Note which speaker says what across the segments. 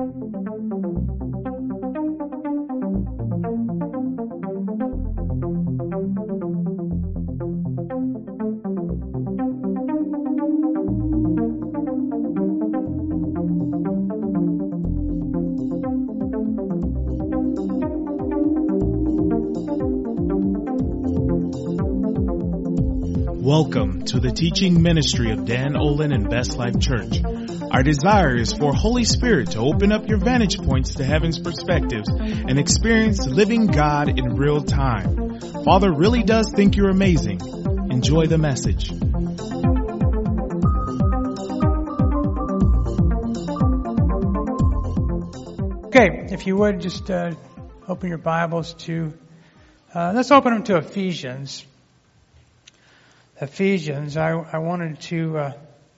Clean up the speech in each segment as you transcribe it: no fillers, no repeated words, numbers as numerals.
Speaker 1: Welcome to the teaching ministry of Dan Olin and Best Life Church. Our desire is for Holy Spirit to open up your vantage points to heaven's perspectives and experience living God in real time. Father really does think you're amazing. Enjoy the message.
Speaker 2: Okay, if you would just open your Bibles to, let's open them to Ephesians. I wanted to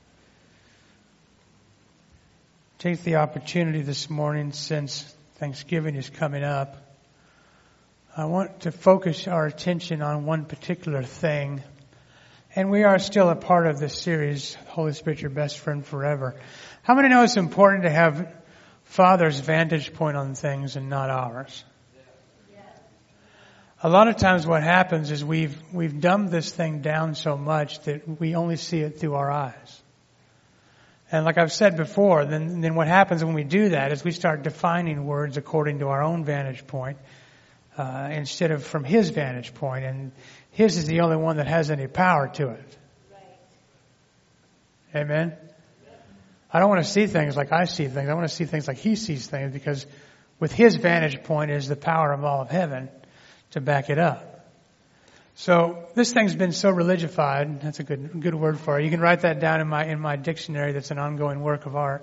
Speaker 2: take the opportunity this morning, since Thanksgiving is coming up. I want to focus our attention on one particular thing. And we are still a part of this series, Holy Spirit, Your Best Friend Forever. How many know it's important to have Father's vantage point on things and not ours? A lot of times what happens is we've dumbed this thing down so much that we only see it through our eyes. And like I've said before, then what happens when we do that is we start defining words according to our own vantage point, instead of from His vantage point. And His is the only one that has any power to it. Right. Amen? I don't want to see things like I see things. I want to see things like He sees things, because with His vantage point is the power of all of heaven to back it up. So this thing's been so religified. That's a good word for it. You can write that down in my dictionary. That's an ongoing work of art.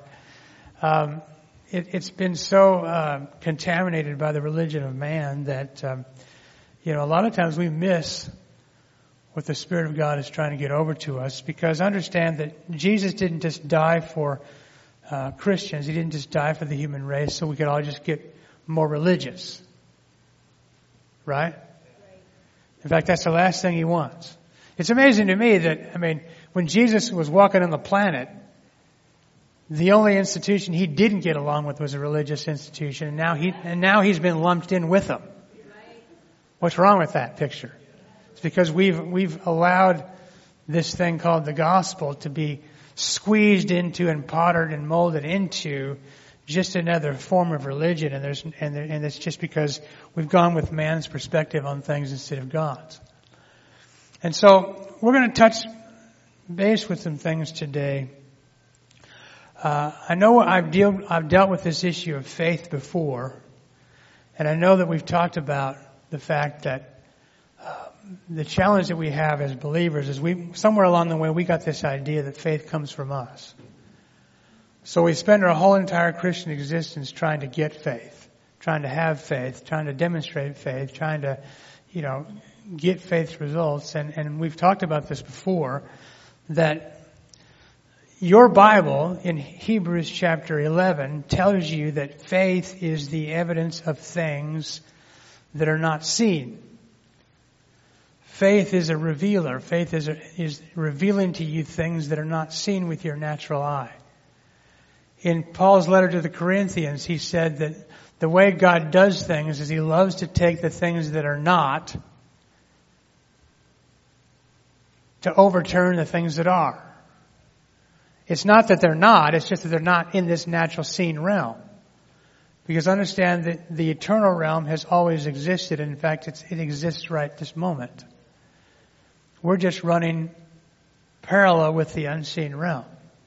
Speaker 2: It's been so contaminated by the religion of man that a lot of times we miss what the Spirit of God is trying to get over to us. Because understand that Jesus didn't just die for Christians. He didn't just die for the human race so we could all just get more religious. Right? In fact, that's the last thing He wants. It's amazing to me that, when Jesus was walking on the planet, the only institution He didn't get along with was a religious institution, and now He's been lumped in with them. What's wrong with that picture? It's because we've allowed this thing called the gospel to be squeezed into and pottered and molded into just another form of religion, and it's just because we've gone with man's perspective on things instead of God's. And so we're going to touch base with some things today. I know I've dealt with this issue of faith before, and I know that we've talked about the fact that the challenge that we have as believers is somewhere along the way we got this idea that faith comes from us. So we spend our whole entire Christian existence trying to get faith, trying to have faith, trying to demonstrate faith, trying to, get faith results. And we've talked about this before, that your Bible in Hebrews chapter 11 tells you that faith is the evidence of things that are not seen. Faith is a revealer. Faith is revealing to you things that are not seen with your natural eye. In Paul's letter to the Corinthians, he said that the way God does things is He loves to take the things that are not to overturn the things that are. It's not that they're not, it's just that they're not in this natural seen realm. Because understand that the eternal realm has always existed. In fact, it exists right this moment. We're just running parallel with the unseen realm.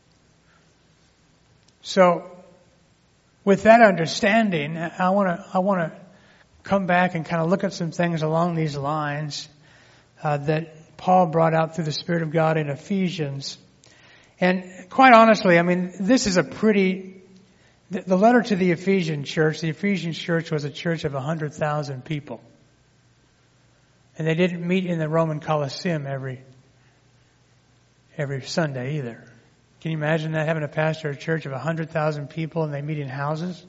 Speaker 2: So, with that understanding, I want to come back and kind of look at some things along these lines that Paul brought out through the Spirit of God in Ephesians. And quite honestly, this is the letter to the Ephesian church. The Ephesian church was a church of 100,000 people, and they didn't meet in the Roman Colosseum every Sunday either. Can you imagine that, having a pastor of a church of 100,000 people and they meet in houses?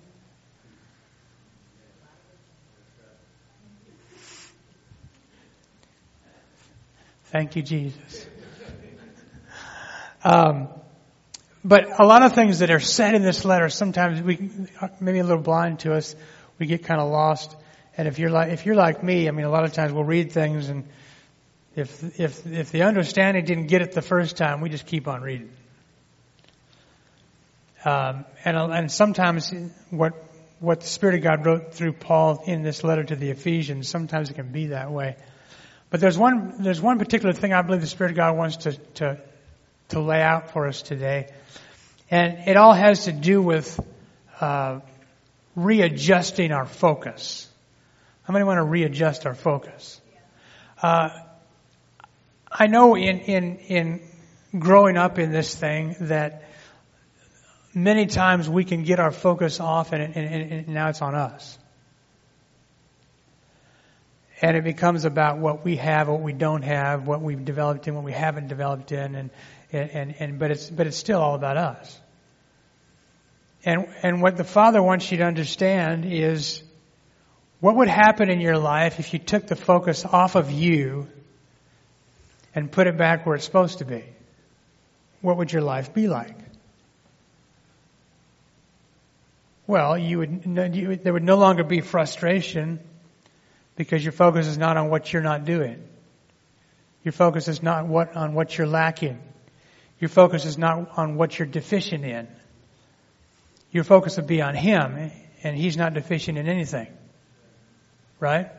Speaker 2: Thank you, Jesus. But a lot of things that are said in this letter, sometimes maybe a little blind to us, we get kind of lost. And if you're like me, I mean, a lot of times we'll read things, and if the understanding didn't get it the first time, we just keep on reading. And sometimes what the Spirit of God wrote through Paul in this letter to the Ephesians, sometimes it can be that way. But there's one particular thing I believe the Spirit of God wants to lay out for us today. And it all has to do with readjusting our focus. How many want to readjust our focus? I know in growing up in this thing that many times we can get our focus off and now it's on us. And it becomes about what we have, what we don't have, what we've developed in, what we haven't developed in, but it's still all about us. And what the Father wants you to understand is what would happen in your life if you took the focus off of you and put it back where it's supposed to be? What would your life be like? Well, there would no longer be frustration because your focus is not on what you're not doing. Your focus is not on what you're lacking. Your focus is not on what you're deficient in. Your focus would be on Him, and He's not deficient in anything. Right?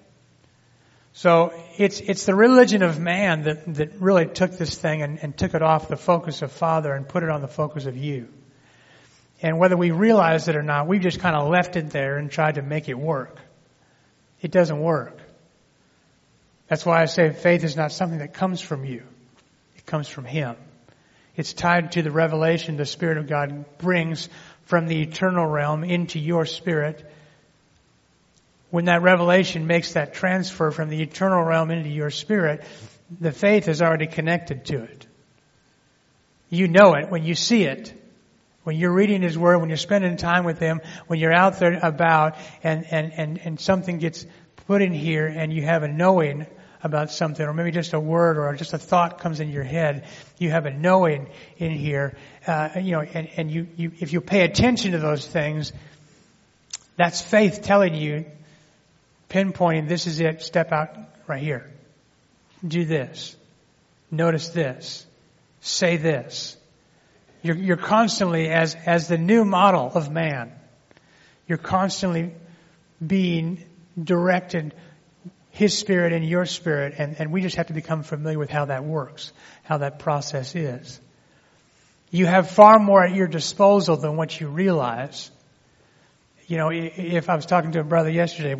Speaker 2: So it's the religion of man that really took this thing and took it off the focus of Father and put it on the focus of you. And whether we realize it or not, we've just kind of left it there and tried to make it work. It doesn't work. That's why I say faith is not something that comes from you. It comes from Him. It's tied to the revelation the Spirit of God brings from the eternal realm into your spirit. When that revelation makes that transfer from the eternal realm into your spirit, the faith is already connected to it. You know it when you see it. When you're reading His Word, when you're spending time with Him, when you're out there about and something gets put in here and you have a knowing about something, or maybe just a word or just a thought comes in your head, you have a knowing in here, and you if you pay attention to those things, that's faith telling you, pinpointing, this is it, step out right here. Do this. Notice this. Say this. You're constantly, as the new model of man, you're constantly being directed, His Spirit and your spirit, and we just have to become familiar with how that works, how that process is. You have far more at your disposal than what you realize. You know, if I was talking to a brother yesterday,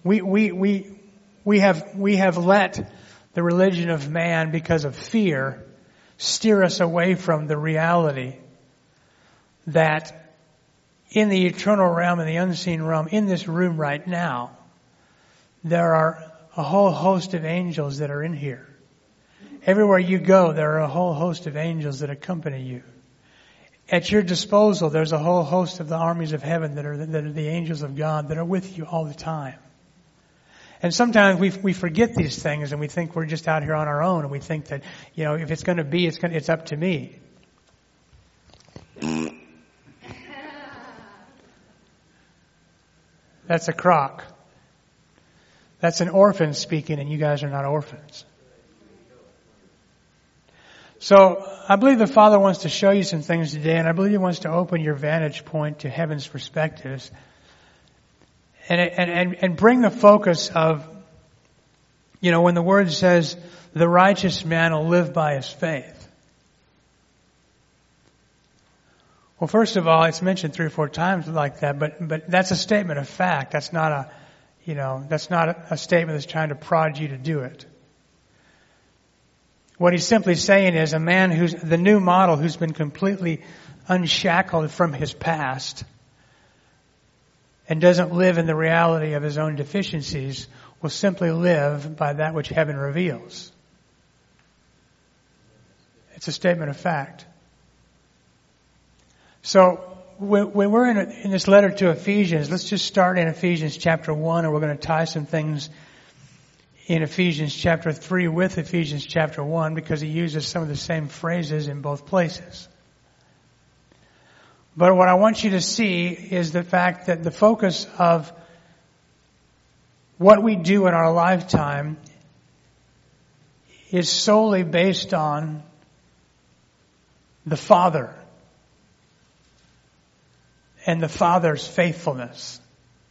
Speaker 2: we have let the religion of man, because of fear, steer us away from the reality that in the eternal realm and the unseen realm, in this room right now, there are a whole host of angels that are in here. Everywhere you go, there are a whole host of angels that accompany you. At your disposal, there's a whole host of the armies of heaven that are the angels of God that are with you all the time. And sometimes we forget these things and we think we're just out here on our own, and we think that, you know, if it's going to be, it's up to me. That's a crock. That's an orphan speaking, and you guys are not orphans. So I believe the Father wants to show you some things today, and I believe He wants to open your vantage point to heaven's perspectives. And bring the focus of, you know, when the Word says, the righteous man will live by his faith. Well, first of all, it's mentioned 3 or 4 times like that, but that's a statement of fact. That's not a statement that's trying to prod you to do it. What he's simply saying is a man who's the new model, who's been completely unshackled from his past and doesn't live in the reality of his own deficiencies, will simply live by that which heaven reveals. It's a statement of fact. So when we're in this letter to Ephesians, let's just start in Ephesians chapter 1, and we're going to tie some things in Ephesians chapter 3 with Ephesians chapter 1, because he uses some of the same phrases in both places. But what I want you to see is the fact that the focus of what we do in our lifetime is solely based on the Father and the Father's faithfulness.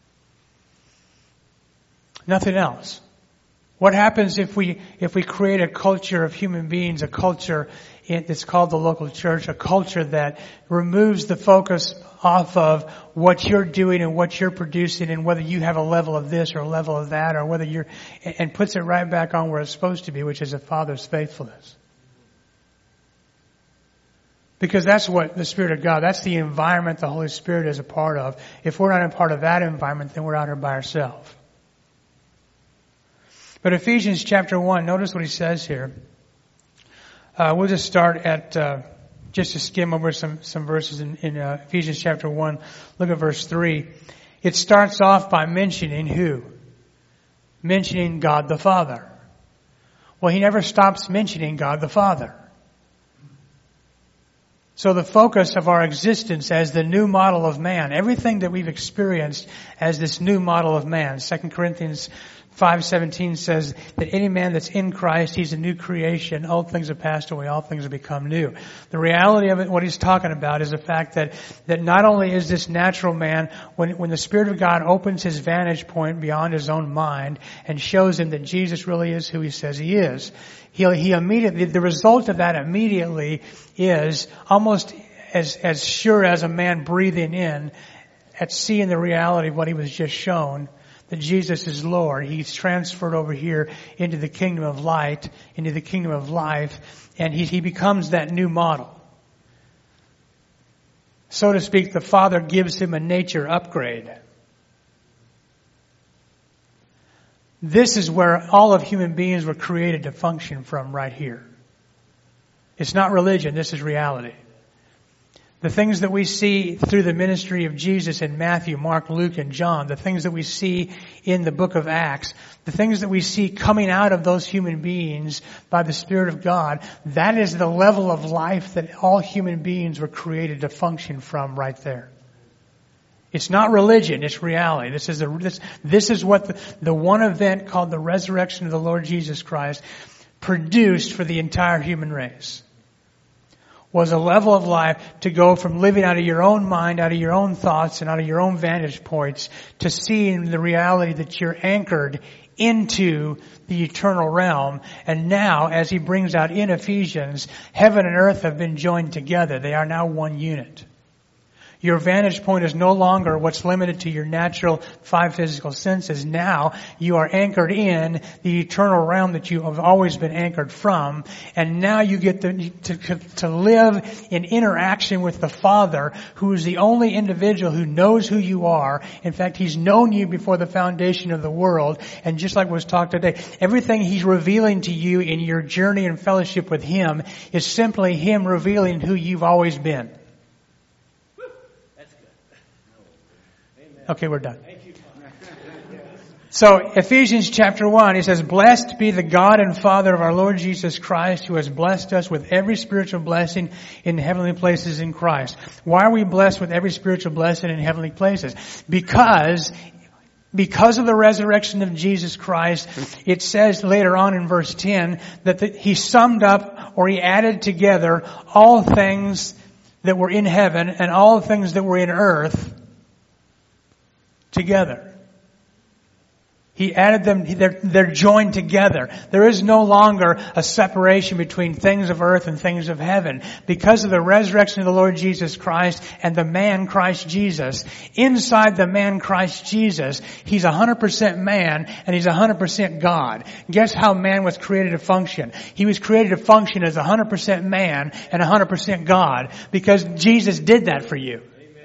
Speaker 2: Nothing else. What happens if we create a culture of human beings, a culture that's called the local church, a culture that removes the focus off of what you're doing and what you're producing and whether you have a level of this or a level of that or whether and puts it right back on where it's supposed to be, which is a Father's faithfulness. Because that's what the Spirit of God, that's the environment the Holy Spirit is a part of. If we're not a part of that environment, then we're out here by ourselves. But Ephesians chapter 1, notice what he says here. We'll just start at, just to skim over some verses in Ephesians chapter 1. Look at verse 3. It starts off by mentioning who? Mentioning God the Father. Well, he never stops mentioning God the Father. So the focus of our existence as the new model of man, everything that we've experienced as this new model of man. 2 Corinthians 5:17 says that any man that's in Christ, he's a new creation. Old things have passed away, all things have become new. The reality of it, what he's talking about, is the fact that not only is this natural man, when the Spirit of God opens his vantage point beyond his own mind and shows him that Jesus really is who he says he is, he immediately, the result of that immediately is almost as sure as a man breathing in at seeing the reality of what he was just shown, that Jesus is Lord. He's transferred over here into the kingdom of light, into the kingdom of life, and he becomes that new model. So to speak, the Father gives him a nature upgrade. This is where all of human beings were created to function from, right here. It's not religion, this is reality. The things that we see through the ministry of Jesus in Matthew, Mark, Luke, and John, the things that we see in the book of Acts, the things that we see coming out of those human beings by the Spirit of God, that is the level of life that all human beings were created to function from right there. It's not religion, it's reality. This is what the one event called the resurrection of the Lord Jesus Christ produced for the entire human race. Was a level of life to go from living out of your own mind, out of your own thoughts, and out of your own vantage points to seeing the reality that you're anchored into the eternal realm. And now, as he brings out in Ephesians, heaven and earth have been joined together. They are now one unit. Your vantage point is no longer what's limited to your natural five physical senses. Now you are anchored in the eternal realm that you have always been anchored from. And now you get to live in interaction with the Father, who is the only individual who knows who you are. In fact, he's known you before the foundation of the world. And just like was talked today, everything he's revealing to you in your journey and fellowship with him is simply him revealing who you've always been. Okay, we're done. So, Ephesians chapter 1, he says, "Blessed be the God and Father of our Lord Jesus Christ, who has blessed us with every spiritual blessing in heavenly places in Christ." Why are we blessed with every spiritual blessing in heavenly places? Because of the resurrection of Jesus Christ, it says later on in verse 10 that he summed up, or he added together, all things that were in heaven and all things that were in earth together. He added them, they're joined together. There is no longer a separation between things of earth and things of heaven. Because of the resurrection of the Lord Jesus Christ and the man Christ Jesus, inside the man Christ Jesus, he's 100% man and he's 100% God. Guess how man was created to function? He was created to function as 100% man and 100% God, because Jesus did that for you.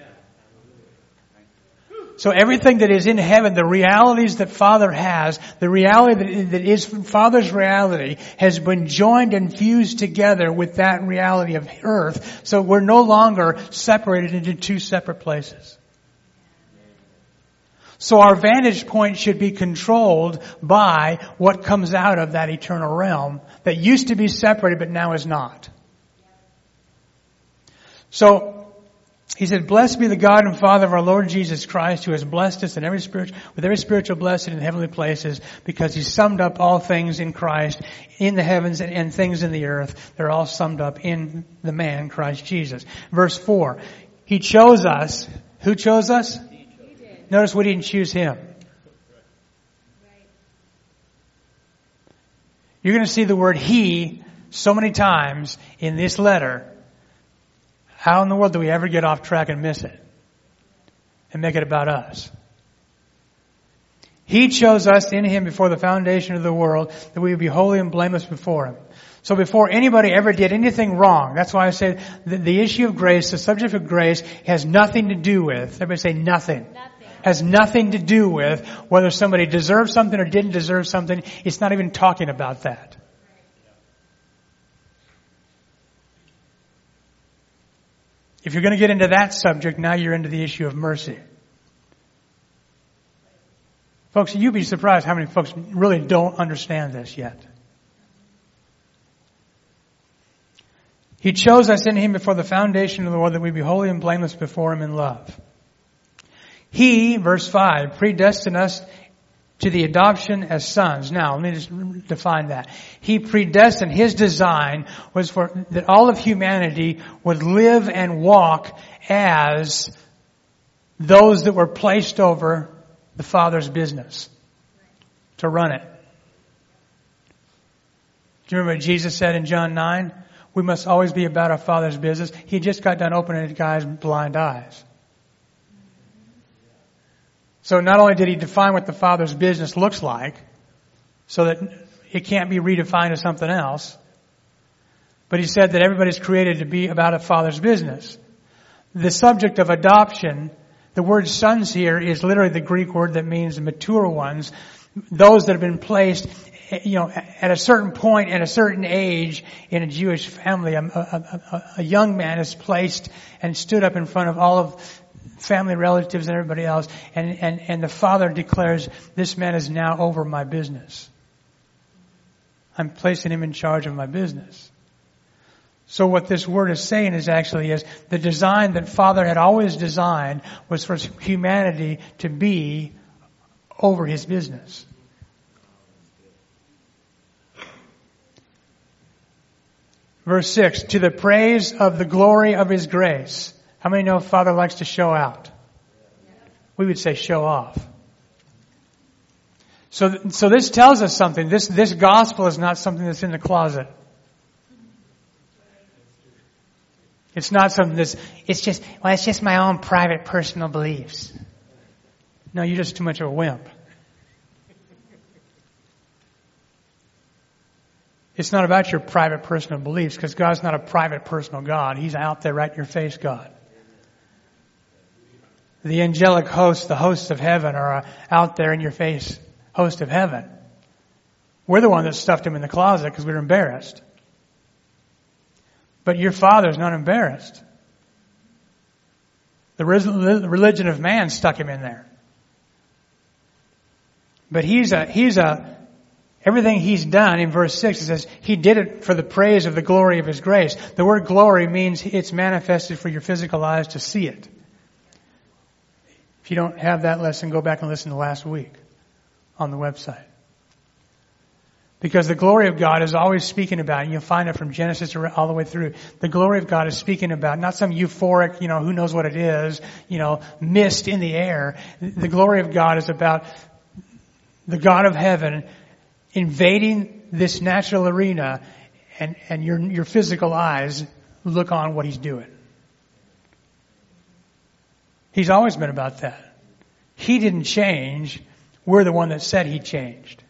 Speaker 2: So everything that is in heaven, the realities that Father has, the reality that is Father's reality, has been joined and fused together with that reality of earth. So we're no longer separated into two separate places. So our vantage point should be controlled by what comes out of that eternal realm that used to be separated but now is not. So He said, "Blessed be the God and Father of our Lord Jesus Christ, who has blessed us in with every spiritual blessing in heavenly places, because He summed up all things in Christ, in the heavens and things in the earth. They're all summed up in the man, Christ Jesus." Verse 4, He chose us. Who chose us?
Speaker 3: He did.
Speaker 2: Notice we didn't choose Him.
Speaker 3: Right.
Speaker 2: You're going to see the word He so many times in this letter. How in the world do we ever get off track and miss it? And make it about us? He chose us in Him before the foundation of the world, that we would be holy and blameless before Him. So before anybody ever did anything wrong, that's why I say the issue of grace, the subject of grace, has nothing to do with, everybody say nothing. Has nothing to do with whether somebody deserved something or didn't deserve something. It's not even talking about that. If you're going to get into that subject, now you're into the issue of mercy. Folks, you'd be surprised how many folks really don't understand this yet. He chose us in Him before the foundation of the world, that we be holy and blameless before Him in love. He, verse 5, predestined us to the adoption as sons. Now, let me just define that. He predestined, His design was for that all of humanity would live and walk as those that were placed over the Father's business, to run it. Do you remember what Jesus said in John 9? We must always be about our Father's business. He just got done opening a guy's blind eyes. So not only did He define what the Father's business looks like, so that it can't be redefined as something else, but He said that everybody's created to be about a Father's business. The subject of adoption, the word sons here is literally the Greek word that means mature ones, those that have been placed, at a certain point, at a certain age in a Jewish family. A young man is placed and stood up in front of all of family relatives and everybody else, and the father declares, "This man is now over my business. I'm placing him in charge of my business." So what this word is saying is the design that Father had always designed was for humanity to be over His business. Verse 6, to the praise of the glory of His grace. How many know Father likes to show out? We would say show off. So this tells us something. This gospel is not something that's in the closet. It's not something it's just my own private personal beliefs. No, you're just too much of a wimp. It's not about your private personal beliefs, because God's not a private personal God. He's out there right in your face God. The angelic hosts, the hosts of heaven, are out there in your face host of heaven. We're the one that stuffed Him in the closet because we were embarrassed. But your Father's not embarrassed. The religion of man stuck Him in there. But everything He's done, in verse 6, it says, He did it for the praise of the glory of His grace. The word glory means it's manifested for your physical eyes to see it. If you don't have that lesson, go back and listen to last week on the website. Because the glory of God is always speaking about, and you'll find it from Genesis all the way through. The glory of God is speaking about not some euphoric, who knows what it is, mist in the air. The glory of God is about the God of heaven invading this natural arena, and your physical eyes look on what He's doing. He's always been about that. He didn't change. We're the one that said He changed.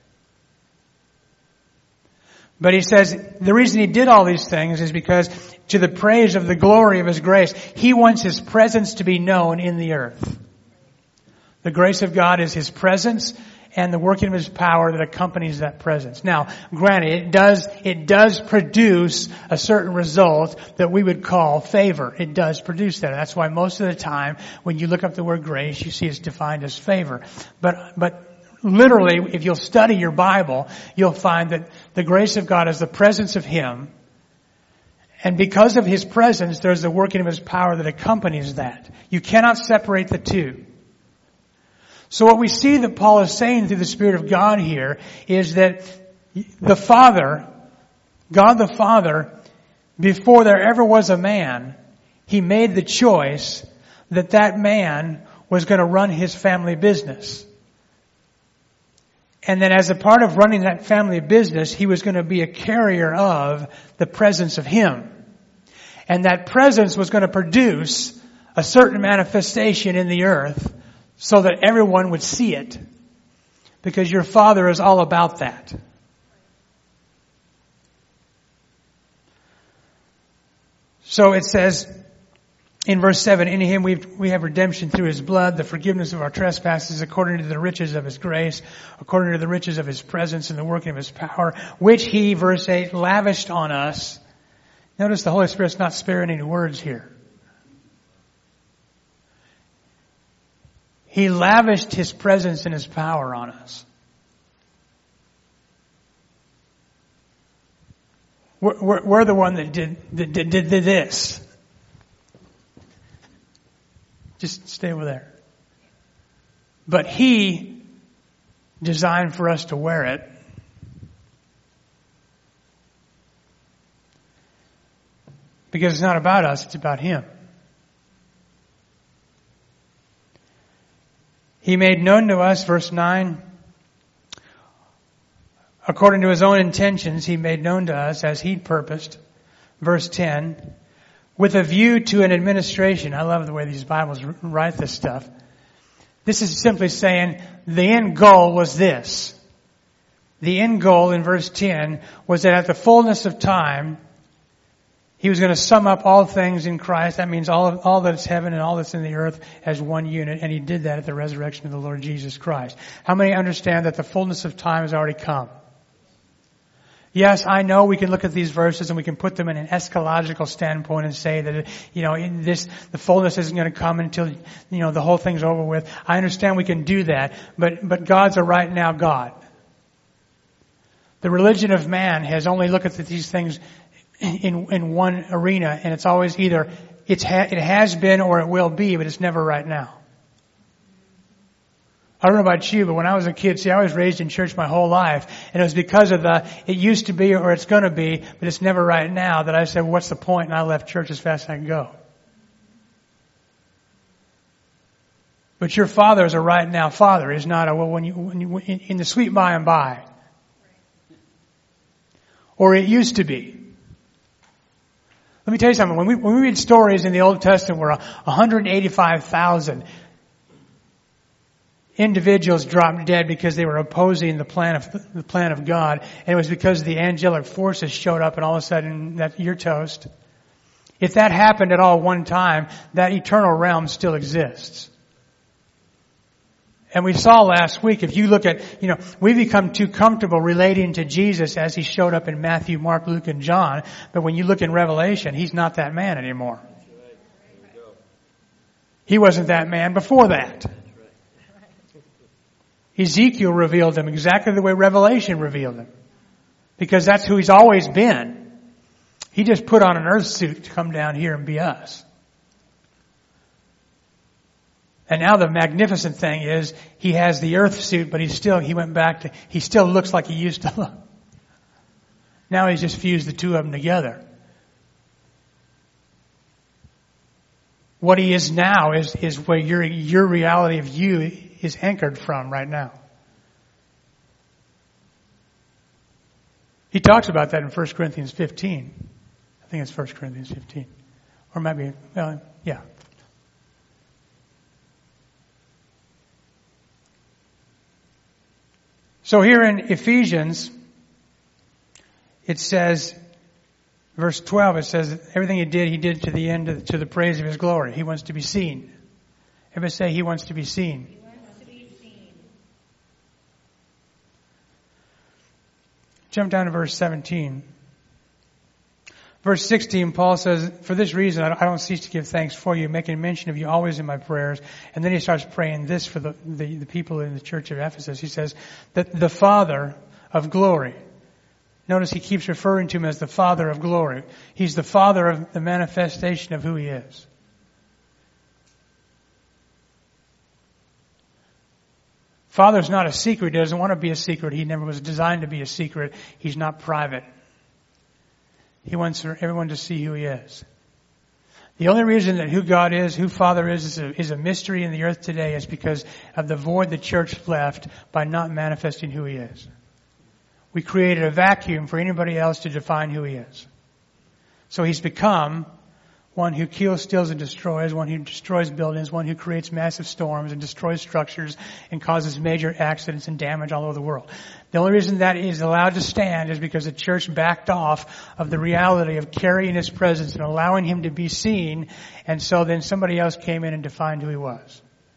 Speaker 2: But He says the reason He did all these things is because to the praise of the glory of His grace, He wants His presence to be known in the earth. The grace of God is His presence and the working of His power that accompanies that presence. Now, granted, it does produce a certain result that we would call favor. It does produce that. That's why most of the time when you look up the word grace, you see it's defined as favor. But literally, if you'll study your Bible, you'll find that the grace of God is the presence of Him, And because of His presence, there's the working of His power that accompanies that. You cannot separate the two. So what we see that Paul is saying through the Spirit of God here is that the Father, God the Father, before there ever was a man, He made the choice that that man was going to run his family business. And then as a part of running that family business, he was going to be a carrier of the presence of Him. And that presence was going to produce a certain manifestation in the earth so that everyone would see it. Because your Father is all about that. So it says in verse 7, in Him we have redemption through His blood, the forgiveness of our trespasses, according to the riches of His grace, according to the riches of His presence and the working of His power, which He, verse 8, lavished on us. Notice the Holy Spirit's not sparing any words here. He lavished His presence and His power on us. We're the one that did this. Just stay over there. But He designed for us to wear it. Because it's not about us, it's about Him. He made known to us, verse 9, according to His own intentions, He made known to us as He'd purposed. Verse 10, with a view to an administration. I love the way these Bibles write this stuff. This is simply saying the end goal was this. The end goal in verse 10 was that at the fullness of time, He was going to sum up all things in Christ. That means all that's heaven and all that's in the earth as one unit. And He did that at the resurrection of the Lord Jesus Christ. How many understand that the fullness of time has already come? Yes, I know we can look at these verses and we can put them in an eschatological standpoint and say that, the fullness isn't going to come until, the whole thing's over with. I understand we can do that, but God's a right now God. The religion of man has only looked at these things in one arena, and it's always either it has been or it will be, but it's never right now. I don't know about you, but when I was a kid, I was raised in church my whole life, and it was because of it used to be or it's going to be, but it's never right now, that I said, what's the point? And I left church as fast as I could go. But your Father is a right now Father. He's not in the sweet by and by. Or it used to be. Let me tell you something. When we read stories in the Old Testament where 185,000 individuals dropped dead because they were opposing the plan of God, and it was because the angelic forces showed up, and all of a sudden that you're toast. If that happened at all one time, that eternal realm still exists. And we saw last week, if you look at, we become too comfortable relating to Jesus as He showed up in Matthew, Mark, Luke, and John. But when you look in Revelation, He's not that man anymore. He wasn't that man before that. Ezekiel revealed Him exactly the way Revelation revealed Him. Because that's who He's always been. He just put on an earth suit to come down here and be us. And now the magnificent thing is He has the earth suit, but he still looks like He used to look. Now He's just fused the two of them together. What He is now is where your reality of you is anchored from right now. He talks about that in 1 Corinthians 15. I think it's 1 Corinthians 15. Or maybe, yeah. So here in Ephesians, it says, verse 12, it says, everything He did to the end, to the praise of His glory. He wants to be seen. Everybody say, He wants to be seen.
Speaker 3: He wants to be seen.
Speaker 2: Jump down to verse 17. Verse 16, Paul says, for this reason I don't cease to give thanks for you, making mention of you always in my prayers. And then he starts praying this for the people in the church of Ephesus. He says that the Father of glory Notice he keeps referring to him as the Father of glory. He's the Father of the manifestation of who he is. Father's not a secret. He doesn't want to be a secret. He never was designed to be a secret. He's not private. He wants everyone to see who he is. The only reason that who God is, who Father is a mystery in the earth today is because of the void the church left by not manifesting who he is. We created a vacuum for anybody else to define who he is. So he's become one who kills, steals, and destroys, one who destroys buildings, one who creates massive storms and destroys structures and causes major accidents and damage all over the world. The only reason that is allowed to stand is because the church backed off of the reality of carrying his presence and allowing him to be seen, and so then somebody else came in and defined who he was.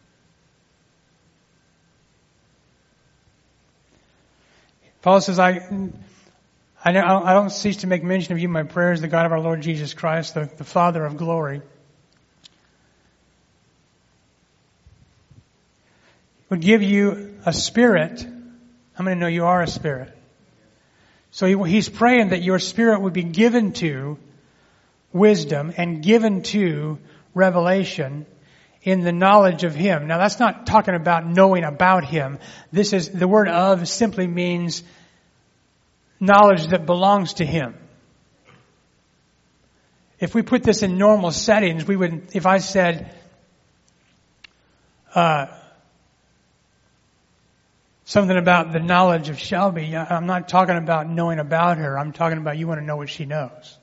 Speaker 2: Paul says, I don't cease to make mention of you in my prayers, the God of our Lord Jesus Christ, the Father of glory, would give you a spirit. How many know you are a spirit? So he's praying that your spirit would be given to wisdom and given to revelation in the knowledge of him. Now that's not talking about knowing about him. This is, the word of simply means knowledge that belongs to him. If we put this in normal settings, we would, if I said, something about the knowledge of Shelby, I'm not talking about knowing about her. I'm talking about you want to know what she knows.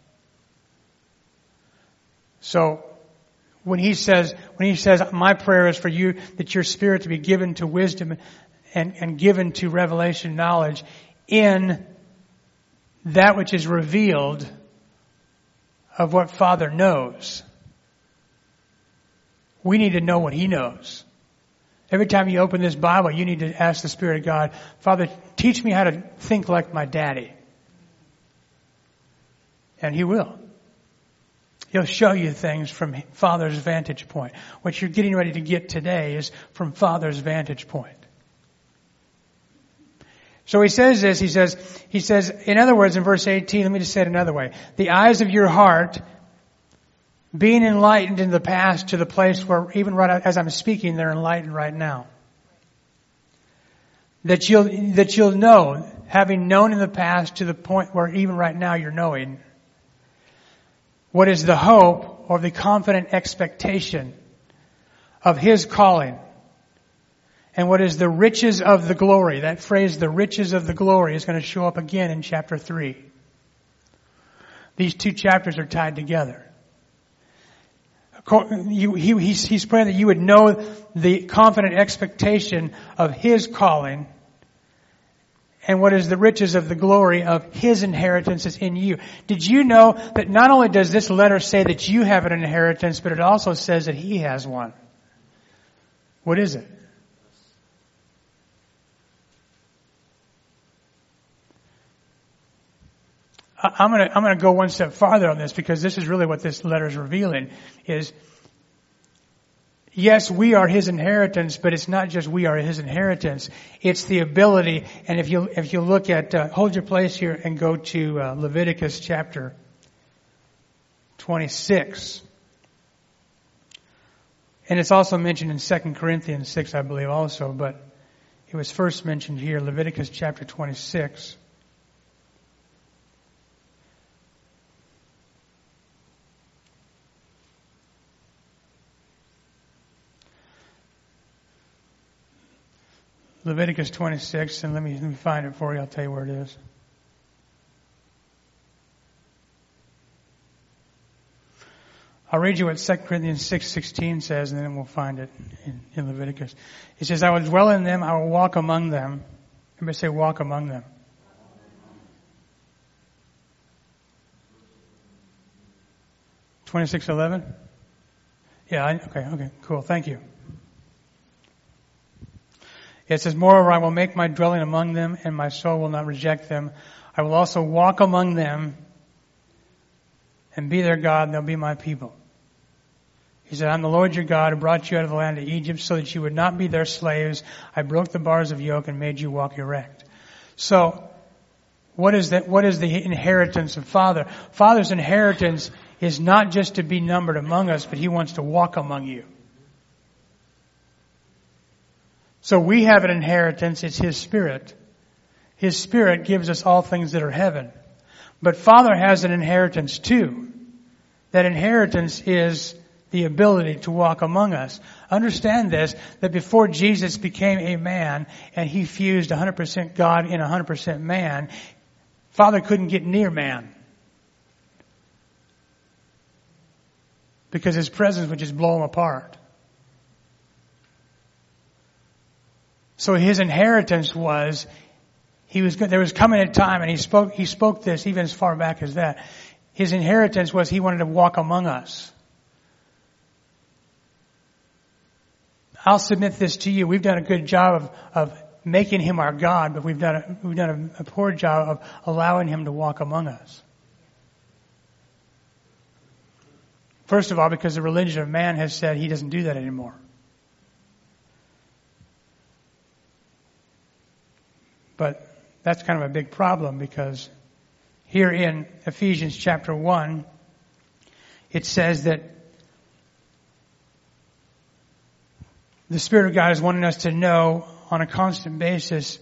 Speaker 2: So, when he says, my prayer is for you that your spirit to be given to wisdom and given to revelation knowledge in that which is revealed of what Father knows. We need to know what he knows. Every time you open this Bible, you need to ask the Spirit of God, Father, teach me how to think like my daddy. And he will. He'll show you things from Father's vantage point. What you're getting ready to get today is from Father's vantage point. So he says this, he says, in other words, in verse 18, let me just say it another way. The eyes of your heart being enlightened in the past to the place where even right as I'm speaking, they're enlightened right now. That you'll know, having known in the past to the point where even right now you're knowing, what is the hope or the confident expectation of his calling. And what is the riches of the glory? That phrase, the riches of the glory, is going to show up again in chapter 3. These two chapters are tied together. He's praying that you would know the confident expectation of his calling and what is the riches of the glory of his inheritance is in you. Did you know that not only does this letter say that you have an inheritance, but it also says that he has one? What is it? I'm gonna go one step farther on this because this is really what this letter is revealing is, yes, we are his inheritance, but it's not just we are his inheritance. It's the ability, and if you look at, hold your place here and go to Leviticus chapter 26. And it's also mentioned in 2 Corinthians 6, I believe also, but it was first mentioned here, Leviticus chapter 26. Leviticus 26, and let me find it for you. I'll tell you where it is. I'll read you what 2 Corinthians 6:16 says, and then we'll find it in Leviticus. It says, I will dwell in them, I will walk among them. Everybody say, walk among them. $26:11? Yeah, okay, cool, thank you. It says, moreover, I will make my dwelling among them, and my soul will not reject them. I will also walk among them and be their God, and they'll be my people. He said, I'm the Lord your God who brought you out of the land of Egypt so that you would not be their slaves. I broke the bars of yoke and made you walk erect. So, What is that? What is the inheritance of Father? Father's inheritance is not just to be numbered among us, but He wants to walk among you. So we have an inheritance. It's His Spirit. His Spirit gives us all things that are heaven. But Father has an inheritance too. That inheritance is the ability to walk among us. Understand this, that before Jesus became a man and He fused 100% God in 100% man, Father couldn't get near man. Because His presence would just blow Him apart. So His inheritance was, there was coming a time, and He spoke this even as far back as that. His inheritance was He wanted to walk among us. I'll submit this to you. We've done a good job of making Him our God, but we've done a poor job of allowing Him to walk among us. First of all, because the religion of man has said He doesn't do that anymore. But that's kind of a big problem, because here in Ephesians chapter 1, it says that the Spirit of God is wanting us to know on a constant basis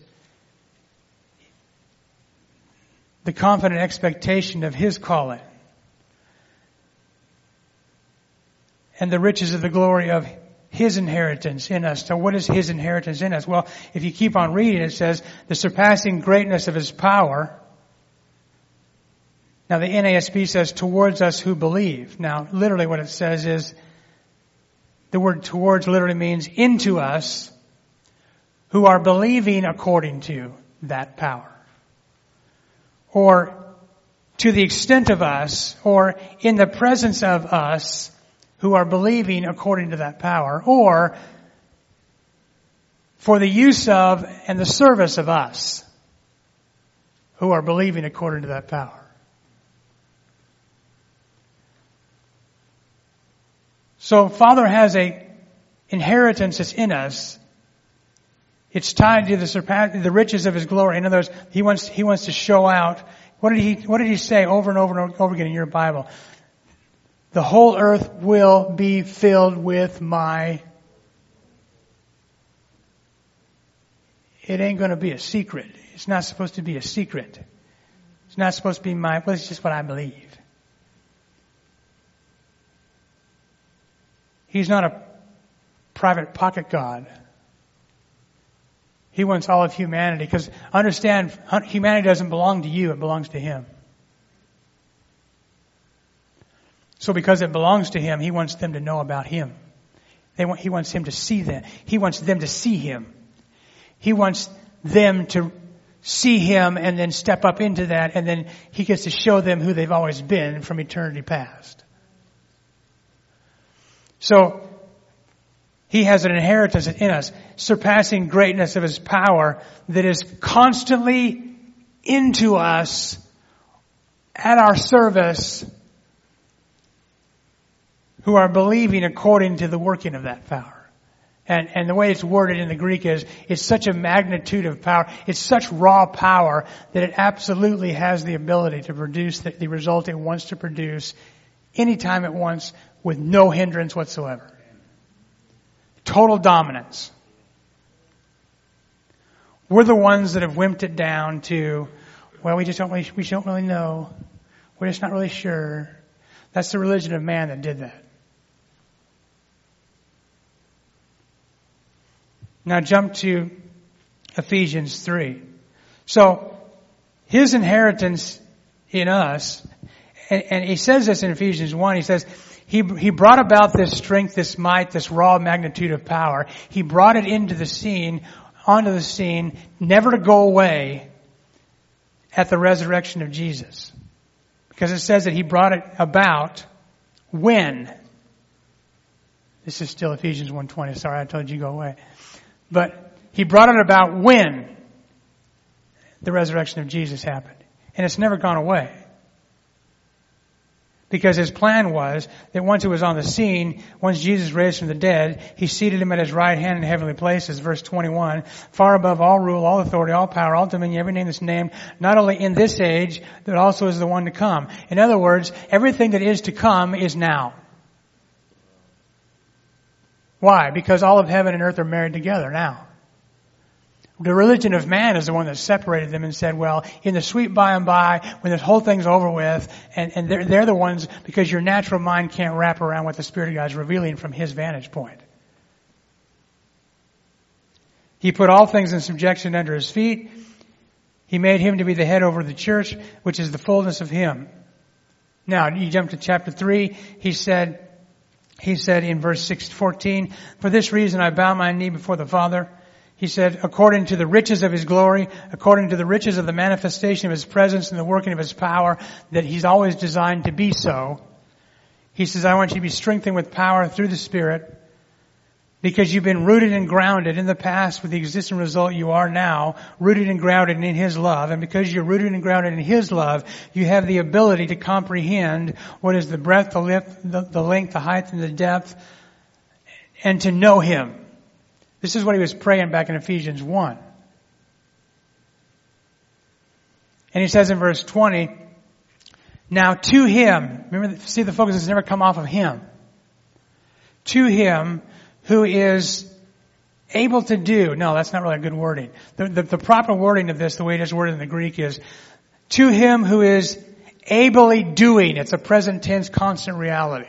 Speaker 2: the confident expectation of His calling and the riches of the glory of His inheritance in us. So what is His inheritance in us? Well, if you keep on reading, it says the surpassing greatness of His power. Now the NASB says towards us who believe. Now literally what it says is, the word towards literally means into us who are believing according to that power. Or to the extent of us, or in the presence of us who are believing according to that power. Or for the use of and the service of us who are believing according to that power. So Father has a inheritance that's in us. It's tied to the riches of His glory. In other words, He wants to show out. What did He say over and over and over again in your Bible? The whole earth will be filled with my. It ain't going to be a secret. It's not supposed to be a secret. It's not supposed to be well, it's just what I believe. He's not a private pocket God. He wants all of humanity, because understand, humanity doesn't belong to you, it belongs to Him. So because it belongs to Him, He wants them to know about Him. He wants Him to see them. He wants them to see Him. He wants them to see Him and then step up into that, and then He gets to show them who they've always been from eternity past. So, He has an inheritance in us, surpassing greatness of His power that is constantly into us, at our service, who are believing according to the working of that power. And the way it's worded in the Greek is, it's such a magnitude of power, it's such raw power that it absolutely has the ability to produce the result it wants to produce anytime it wants, with no hindrance whatsoever. Total dominance. We're the ones that have wimped it down to, well, we don't really know. We're just not really sure. That's the religion of man that did that. Now jump to Ephesians 3. So, His inheritance in us, and he says this in Ephesians 1, he says, He brought about this strength, this might, this raw magnitude of power. He brought it onto the scene, never to go away at the resurrection of Jesus. Because it says that He brought it about when? This is still Ephesians 1:20. Sorry, I told you to go away. But He brought it about when the resurrection of Jesus happened. And it's never gone away. Because his plan was that once it was on the scene, once Jesus raised from the dead, he seated him at his right hand in heavenly places, verse 21, far above all rule, all authority, all power, all dominion, every name that's named, not only in this age, but also is the one to come. In other words, everything that is to come is now. Why? Because all of heaven and earth are married together now. The religion of man is the one that separated them and said, well, in the sweet by and by, when this whole thing's over with, and they're the ones, because your natural mind can't wrap around what the Spirit of God is revealing from His vantage point. He put all things in subjection under His feet. He made Him to be the head over the church, which is the fullness of Him. Now, you jump to chapter 3, He said in verse 14, for this reason I bow my knee before the Father. He said, according to the riches of His glory, according to the riches of the manifestation of His presence and the working of His power, that He's always designed to be so. He says, I want you to be strengthened with power through the Spirit, because you've been rooted and grounded in the past with the existing result you are now, rooted and grounded in His love. And because you're rooted and grounded in His love, you have the ability to comprehend what is the breadth, the length, the height, and the depth, and to know Him. This is what he was praying back in Ephesians 1. And he says in verse 20, now to Him, remember, see, the focus has never come off of Him. To Him who is able to do, no, that's not really a good wording. The proper wording of this, the way it is worded in the Greek, is to Him who is ably doing. It's a present tense constant reality.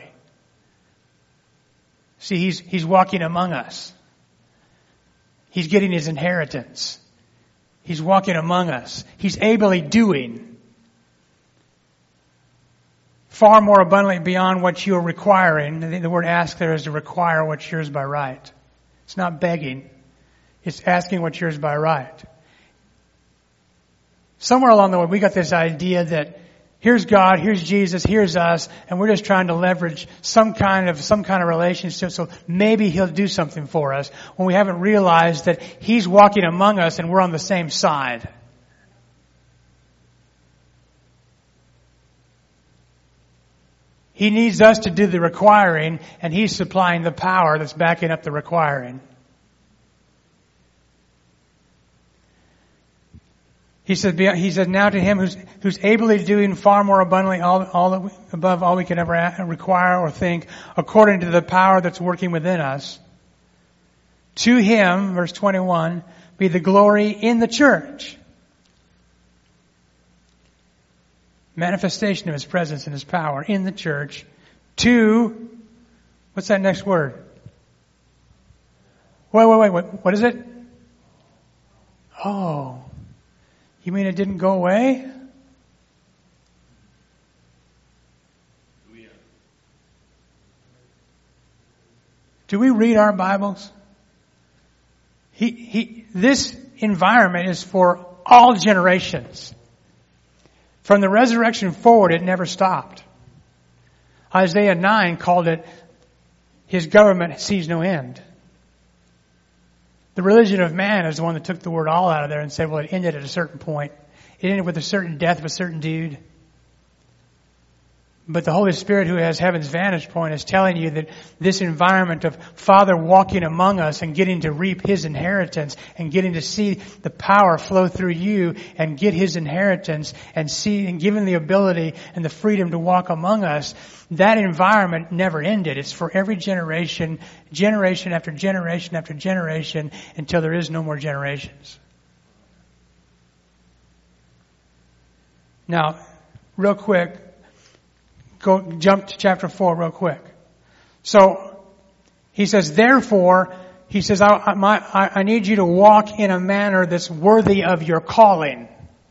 Speaker 2: See, He's walking among us. He's getting His inheritance. He's walking among us. He's ably doing far more abundantly beyond what you are requiring. The word ask there is to require what's yours by right. It's not begging. It's asking what's yours by right. Somewhere along the way, we got this idea that here's God, here's Jesus, here's us, and we're just trying to leverage some kind of relationship so maybe He'll do something for us, when we haven't realized that He's walking among us and we're on the same side. He needs us to do the requiring, and He's supplying the power that's backing up the requiring. He said, now to Him who's ably doing far more abundantly above all we could ever require or think, according to the power that's working within us. To Him, verse 21, be the glory in the church. Manifestation of His presence and His power in the church. To, what's that next word? Wait, what is it? Oh. You mean it didn't go away? Do we read our Bibles? This environment is for all generations. From the resurrection forward, it never stopped. Isaiah 9 called it, His government sees no end. The religion of man is the one that took the word all out of there and said, well, it ended at a certain point. It ended with a certain death of a certain dude. But the Holy Spirit, who has heaven's vantage point, is telling you that this environment of Father walking among us and getting to reap His inheritance and getting to see the power flow through you and get His inheritance and see and given the ability and the freedom to walk among us, that environment never ended. It's for every generation, generation after generation after generation, until there is no more generations. Now, real quick, jump to chapter 4 real quick. So, he says, therefore, he says, I need you to walk in a manner that's worthy of your calling.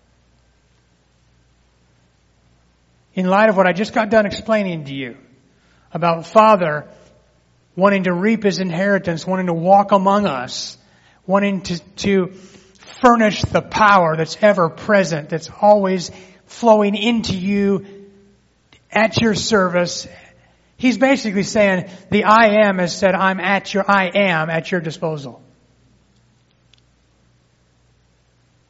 Speaker 2: In light of what I just got done explaining to you about Father wanting to reap His inheritance, wanting to walk among us, wanting to furnish the power that's ever present, that's always flowing into you at your service. He's basically saying the I am has said I am at your disposal.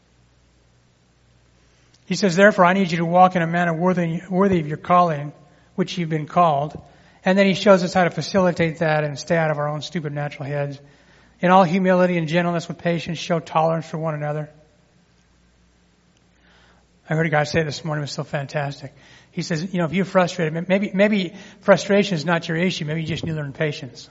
Speaker 2: He says, therefore, I need you to walk in a manner worthy of your calling, which you've been called. And then he shows us how to facilitate that and stay out of our own stupid natural heads. In all humility and gentleness with patience, show tolerance for one another. I heard a guy say this morning, it was so fantastic. He says, if you're frustrated, maybe frustration is not your issue. Maybe you just need to learn patience.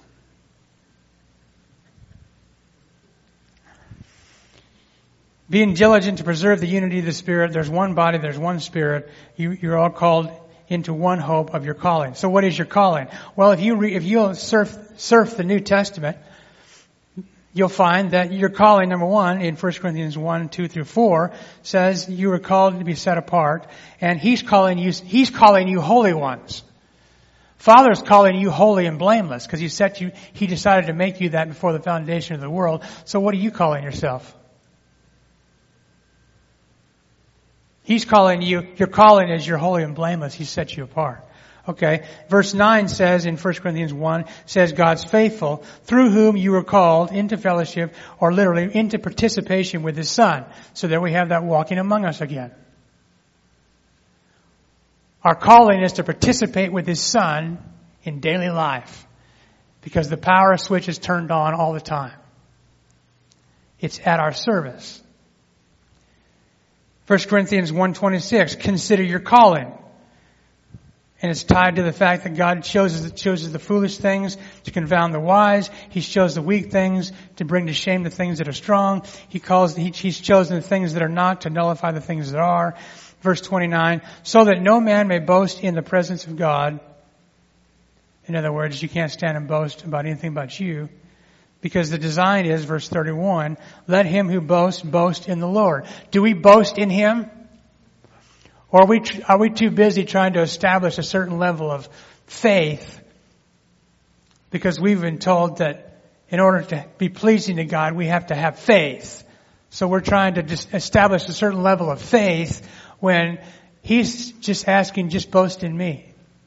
Speaker 2: Being diligent to preserve the unity of the Spirit. There's one body, there's one Spirit. You're all called into one hope of your calling. So what is your calling? Well, if you'll surf the New Testament, you'll find that your calling, number one, in 1 Corinthians 1, 2 through 4, says you were called to be set apart, and He's calling you holy ones. Father's calling you holy and blameless, because He decided to make you that before the foundation of the world. So what are you calling yourself? He's calling you, your calling is you're holy and blameless. He set you apart. Okay. Verse 9 says in 1 Corinthians 1, says God's faithful, through whom you were called into fellowship, or literally into participation with His Son. So there we have that walking among us again. Our calling is to participate with His Son in daily life, because the power switch is turned on all the time. It's at our service. 1 Corinthians 1:26, consider your calling. And it's tied to the fact that God chooses the foolish things to confound the wise. He chose the weak things to bring to shame the things that are strong. He's chosen the things that are not to nullify the things that are. Verse 29, so that no man may boast in the presence of God. In other words, you can't stand and boast about anything about you. Because the design is, verse 31, let him who boasts boast in the Lord. Do we boast in Him? Or are we too busy trying to establish a certain level of faith? Because we've been told that in order to be pleasing to God, we have to have faith. So we're trying to just establish a certain level of faith when He's just asking, just boast in me.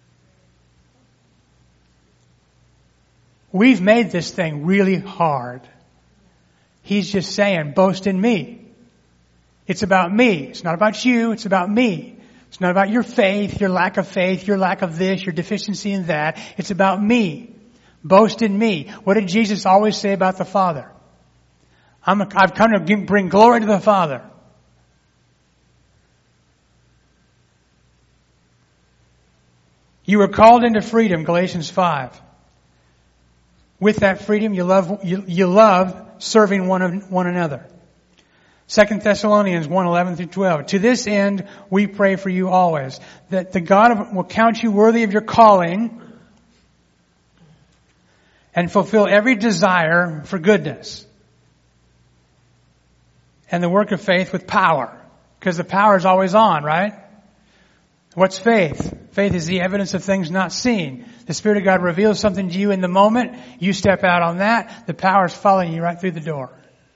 Speaker 2: We've made this thing really hard. He's just saying, boast in me. It's about me. It's not about you. It's about me. It's not about your faith, your lack of this, your deficiency in that. It's about me. Boast in me. What did Jesus always say about the Father? I've come to bring glory to the Father. You were called into freedom, Galatians 5. With that freedom, you love serving one another. 2 Thessalonians 1:11 through 12. To this end, we pray for you always, that the God will count you worthy of your calling and fulfill every desire for goodness and the work of faith with power. Because the power is always on, right? What's faith? Faith is the evidence of things not seen. The Spirit of God reveals something to you in the moment. You step out on that. The power is following you right through the door.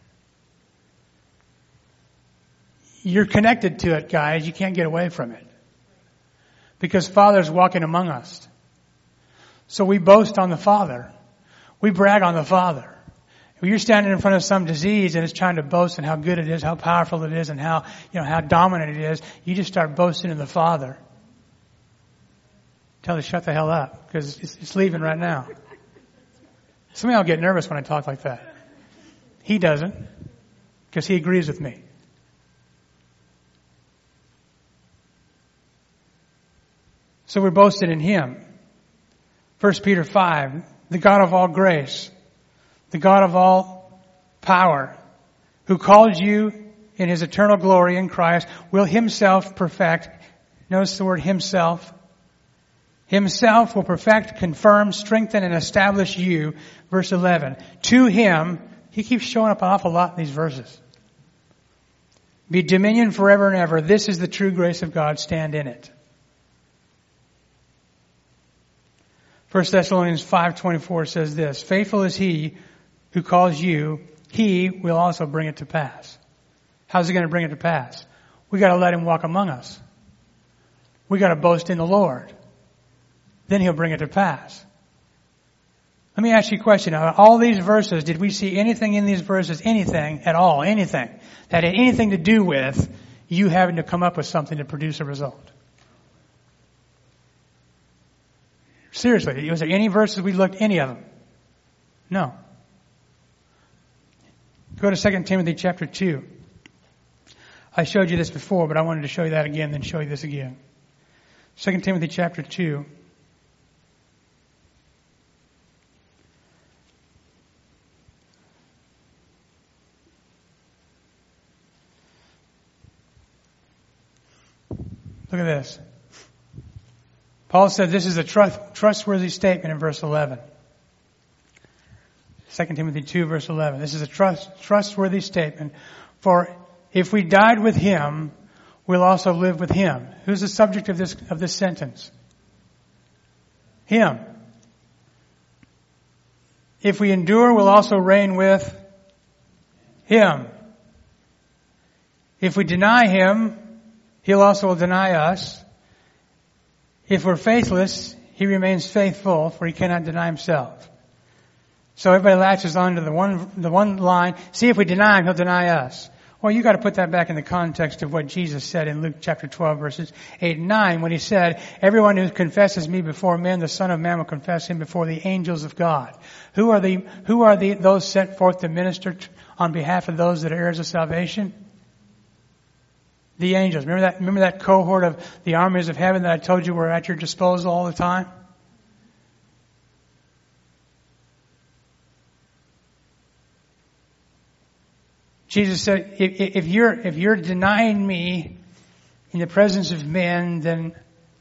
Speaker 2: You're connected to it, guys. You can't get away from it. Because Father's walking among us. So we boast on the Father. We brag on the Father. If you're standing in front of some disease and it's trying to boast on how good it is, how powerful it is, and how dominant it is, you just start boasting in the Father. Tell it to shut the hell up, because it's leaving right now. Some of y'all get nervous when I talk like that. He doesn't, because he agrees with me. So we're boasting in Him. 1 Peter 5, the God of all grace, the God of all power, who called you in His eternal glory in Christ, will Himself perfect. Notice the word Himself. Himself will perfect, confirm, strengthen, and establish you. Verse 11. To Him, He keeps showing up an awful lot in these verses. Be dominion forever and ever. This is the true grace of God. Stand in it. 1 Thessalonians 5:24 says this, faithful is He who calls you. He will also bring it to pass. How's He going to bring it to pass? We got to let Him walk among us. We got to boast in the Lord. Then He'll bring it to pass. Let me ask you a question. Out of all these verses, did we see anything in these verses, anything at all, anything that had anything to do with you having to come up with something to produce a result? Seriously, was there any verses we looked, any of them? No. Go to 2 Timothy chapter 2. I showed you this before, but I wanted to show you that again, then show you this again. 2 Timothy chapter 2. Look at this. Paul said this is a trustworthy statement in verse 11. 2 Timothy 2 verse 11. This is a trustworthy statement. For if we died with him, we'll also live with him. Who's the subject of this sentence? Him. If we endure, we'll also reign with him. If we deny him, he'll also deny us. If we're faithless, he remains faithful, for he cannot deny himself. So everybody latches on to the one line. See, if we deny him, he'll deny us. Well, you got to put that back in the context of what Jesus said in Luke chapter 12, verses 8 and 9, when he said, everyone who confesses me before men, the Son of Man will confess him before the angels of God. Who are those sent forth to minister on behalf of those that are heirs of salvation? The angels. Remember that cohort of the armies of heaven that I told you were at your disposal all the time? Jesus said, if you're denying me in the presence of men, then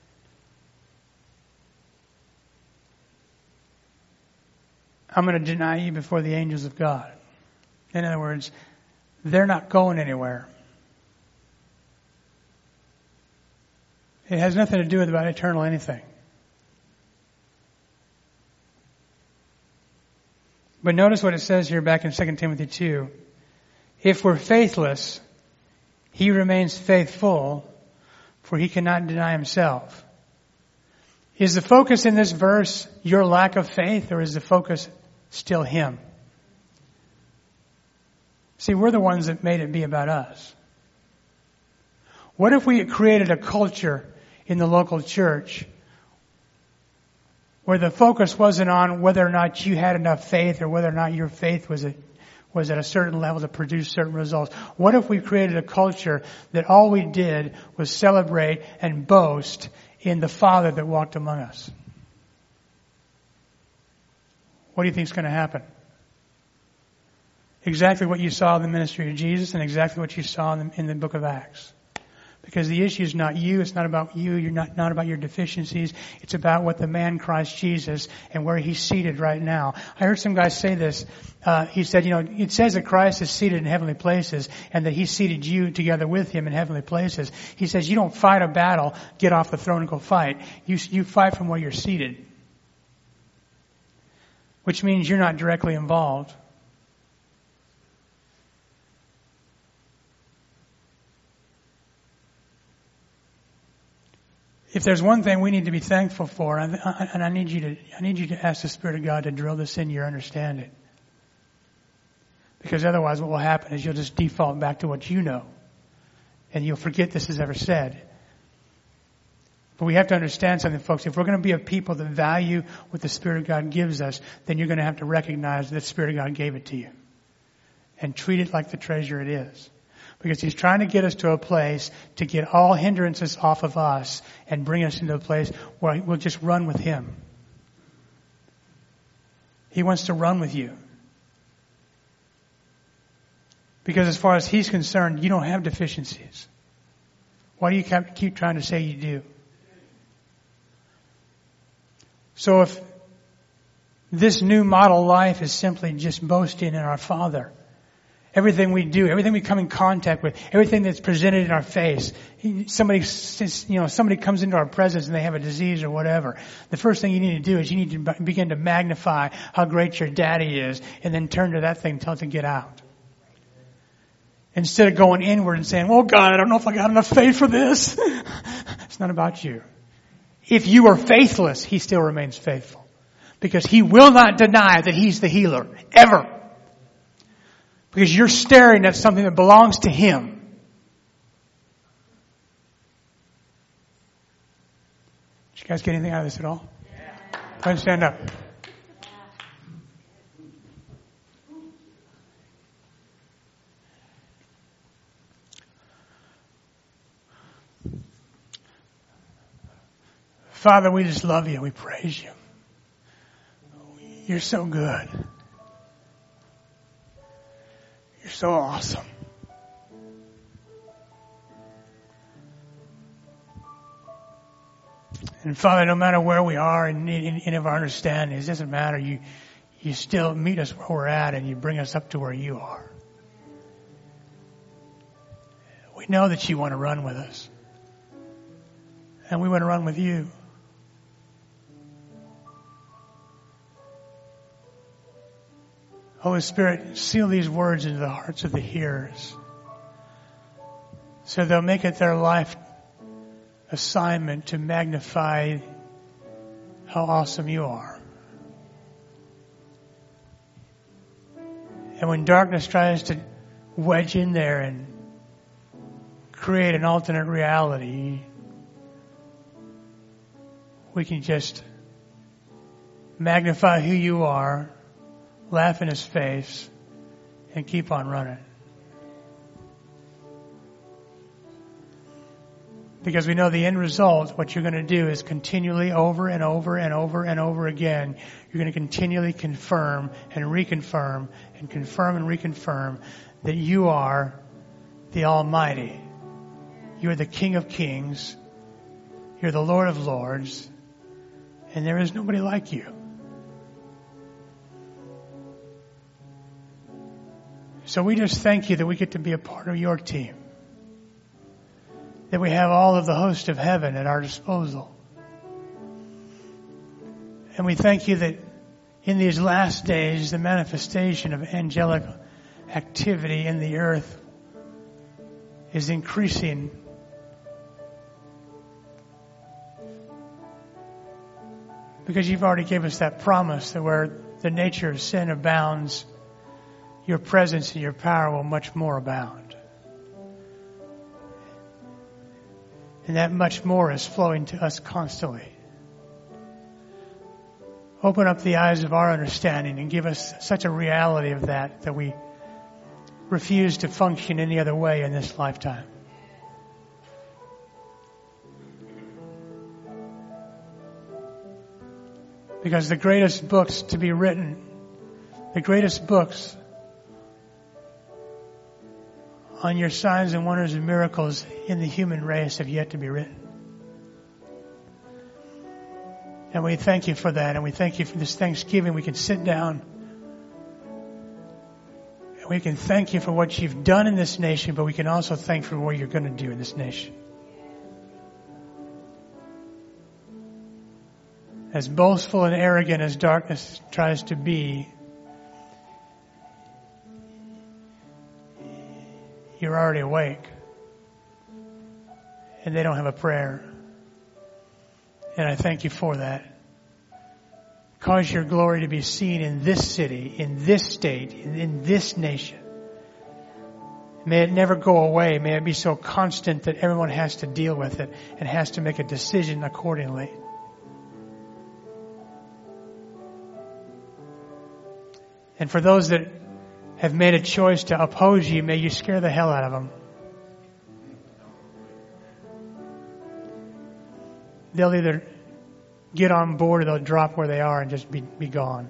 Speaker 2: I'm going to deny you before the angels of God. In other words, they're not going anywhere. It has nothing to do with about eternal anything. But notice what it says here back in 2 Timothy 2. If we're faithless, he remains faithful, for he cannot deny himself. Is the focus in this verse your lack of faith, or is the focus still him? See, we're the ones that made it be about us. What if we created a culture in the local church where the focus wasn't on whether or not you had enough faith or whether or not your faith was at a certain level to produce certain results? What if we created a culture that all we did was celebrate and boast in the Father that walked among us? What do you think is going to happen? Exactly what you saw in the ministry of Jesus and exactly what you saw in the book of Acts. Because the issue is not you, it's not about you, you're not about your deficiencies, it's about what the man Christ Jesus and where he's seated right now. I heard some guy say this, he said, it says that Christ is seated in heavenly places and that he seated you together with him in heavenly places. He says you don't fight a battle, get off the throne and go fight. You fight from where you're seated. Which means you're not directly involved. If there's one thing we need to be thankful for, and I need you to ask the Spirit of God to drill this in your understanding. Because otherwise what will happen is you'll just default back to what you know. And you'll forget this is ever said. But we have to understand something, folks. If we're going to be a people that value what the Spirit of God gives us, then you're going to have to recognize that the Spirit of God gave it to you. And treat it like the treasure it is. Because he's trying to get us to a place to get all hindrances off of us and bring us into a place where we'll just run with him. He wants to run with you. Because as far as he's concerned, you don't have deficiencies. Why do you keep trying to say you do? So if this new model life is simply just boasting in our Father, everything we do, everything we come in contact with, everything that's presented in our face. Somebody comes into our presence and they have a disease or whatever. The first thing you need to do is you need to begin to magnify how great your daddy is and then turn to that thing and tell it to get out. Instead of going inward and saying, oh God, I don't know if I got enough faith for this. It's not about you. If you are faithless, he still remains faithful. Because he will not deny that he's the healer. Ever. Because you're staring at something that belongs to him. Did you guys get anything out of this at all? Yeah. Go ahead and stand up. Father, we just love you. We praise you. You're so good. You're so awesome. And Father, no matter where we are in any of our understandings, it doesn't matter. You still meet us where we're at and you bring us up to where you are. We know that you want to run with us. And we want to run with you. Holy Spirit, seal these words into the hearts of the hearers so they'll make it their life assignment to magnify how awesome you are. And when darkness tries to wedge in there and create an alternate reality, we can just magnify who you are, laugh in his face, and keep on running. Because we know the end result, what you're going to do is continually over and over and over and over again, you're going to continually confirm and reconfirm and confirm and reconfirm that you are the Almighty. You are the King of Kings. You're the Lord of Lords. And there is nobody like you. So we just thank you that we get to be a part of your team. That we have all of the host of heaven at our disposal. And we thank you that in these last days, the manifestation of angelic activity in the earth is increasing. Because you've already given us that promise that where the nature of sin abounds, your presence and your power will much more abound. And that much more is flowing to us constantly. Open up the eyes of our understanding and give us such a reality of that we refuse to function any other way in this lifetime. Because the greatest books to be written, the greatest books on your signs and wonders and miracles in the human race have yet to be written. And we thank you for that. And we thank you for this Thanksgiving. We can sit down and we can thank you for what you've done in this nation, but we can also thank you for what you're going to do in this nation. As boastful and arrogant as darkness tries to be, you're already awake. And they don't have a prayer. And I thank you for that. Cause your glory to be seen in this city, in this state, in this nation. May it never go away. May it be so constant that everyone has to deal with it and has to make a decision accordingly. And for those that have made a choice to oppose you, may you scare the hell out of them. They'll either get on board or they'll drop where they are and just be gone.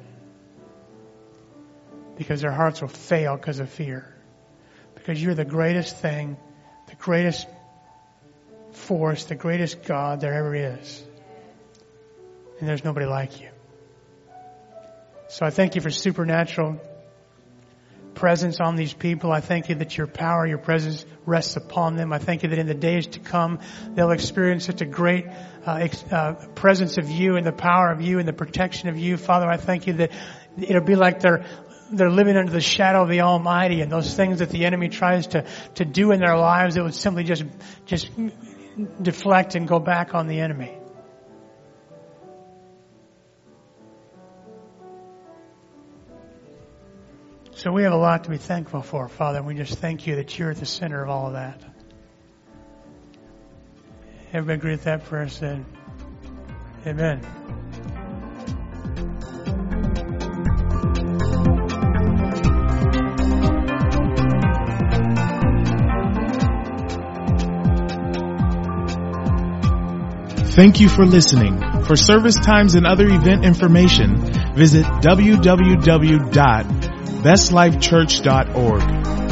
Speaker 2: Because their hearts will fail because of fear. Because you're the greatest thing, the greatest force, the greatest God there ever is. And there's nobody like you. So I thank you for supernatural presence on these people. I thank you that your power, your presence rests upon them. I thank you that in the days to come, they'll experience such a great presence of you and the power of you and the protection of you. Father, I thank you that it'll be like they're living under the shadow of the Almighty, and those things that the enemy tries to do in their lives, it would simply just deflect and go back on the enemy. So we have a lot to be thankful for, Father. We just thank you that you're at the center of all of that. Everybody agree with that prayer said? Amen.
Speaker 1: Thank you for listening. For service times and other event information, visit www.bestlifechurch.org.